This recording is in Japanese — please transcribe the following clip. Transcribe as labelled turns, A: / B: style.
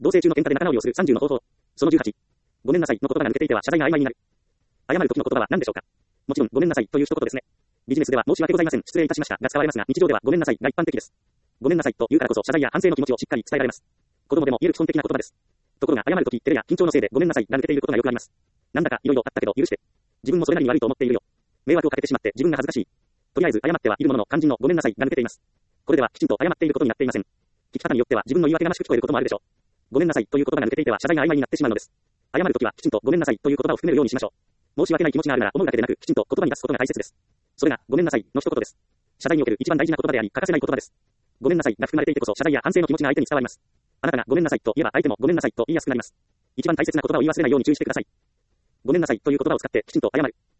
A: 同棲中の喧嘩で仲直りをする30の方法。その18。ごめんなさいの言葉が抜けていては謝罪が曖昧になる。謝る時の言葉は何でしょうか。もちろん、ごめんなさいという一言ですね。ビジネスでは申し訳ございません、失礼いたしましたが使われますが、日常ではごめんなさいが一般的です。ごめんなさいと言うからこそ謝罪や反省の気持ちをしっかり伝えられます。子供でも言える基本的な言葉です。ところが謝る時、照れや緊張のせいでごめんなさいが抜けていることがよくあります。なんだかいろいろあったけど許して。自分もそれなりに悪いと思っているよ。迷惑をかけてしまって自分が恥ずかしい。とりあえず謝ってはいるものの肝心のごめんなさいが抜けています。これではきちんと謝っていることになっていません。聞き方によっては自分の言い訳がましく聞こえることもあるでしょう。ごめんなさいという言葉が抜けていては謝罪が曖昧になってしまうのです。謝るときはきちんとごめんなさいという言葉を含めるようにしましょう。申し訳ない気持ちがあるなら思うだけでなくきちんと言葉に出すことが大切です。それがごめんなさいの一言です。謝罪における一番大事な言葉であり欠かせない言葉です。ごめんなさいが含まれていてこそ謝罪や反省の気持ちが相手に伝わります。あなたがごめんなさいと言えば相手もごめんなさいと言いやすくなります。一番大切な言葉を言い忘れないように注意してください。ごめんなさいという言葉を使ってきちんと謝る。